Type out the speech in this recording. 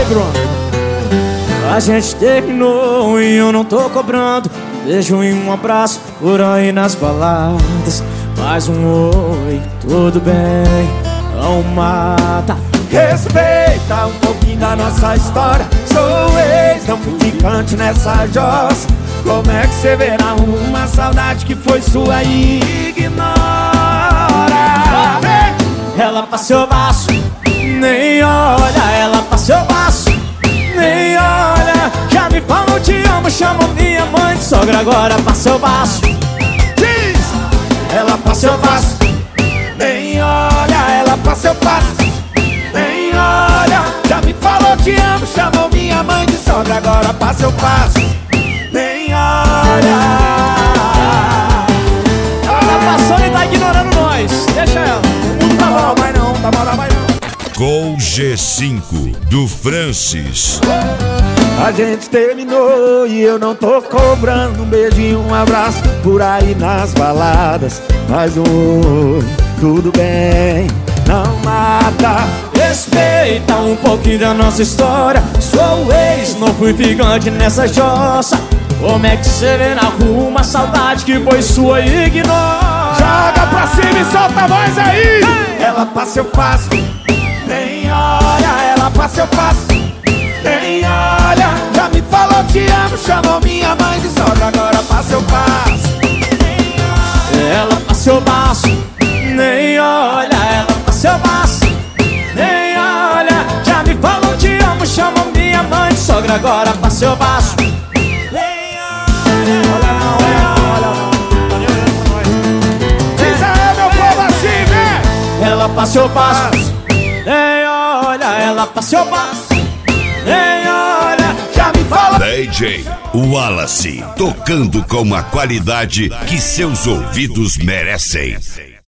pronto. A gente terminou e eu não tô cobrando um beijo e um abraço por aí nas baladas. Mais um oi, tudo bem, não mata. Respeita um pouquinho da nossa história. Sou ex, não fui ficante nessa jossa. Como é que você verá uma saudade que foi sua e ignora? Ela passou baixo, nem olha. Ela passou baixo, nem olha. Já me falou te amo, chamou minha mãe de sogra. Agora passou baixo. Diz! Ela passou baixo, nem olha. Ela passou baixo, nem olha. Já me falou te amo, chamou minha mãe de sogra. Agora passou baixo, nem olha. Ela tá passando e tá ignorando nós. Deixa ela. Não tá mal, vai não, tá mal, vai não. Com G5 do Francis. A gente terminou e eu não tô cobrando um beijo e um abraço por aí nas baladas. Mas tudo bem, não mata. Respeita um pouquinho da nossa história. Sou ex, não fui ficante nessa jossa. Como é que você vê na rua uma saudade que foi sua e ignora? Joga pra cima e solta a voz aí! Ela passa, eu faço, nem olha. Ela passa, eu faço, nem olha. Já me falou te amo, chamou minha mãe de sogra. Agora passa, eu faço, nem olha. Ela passou baixo, nem olha. Ela passou baixo, nem olha. Já me falou te amo, chamou minha mãe de sogra. Agora passou baixo, nem olha. Diz aí, meu povo, assim, vem! Ela passou baixo, nem olha. Ela passou baixo, nem olha. Já me falou. DJ Wallace, tocando com a qualidade que seus ouvidos merecem.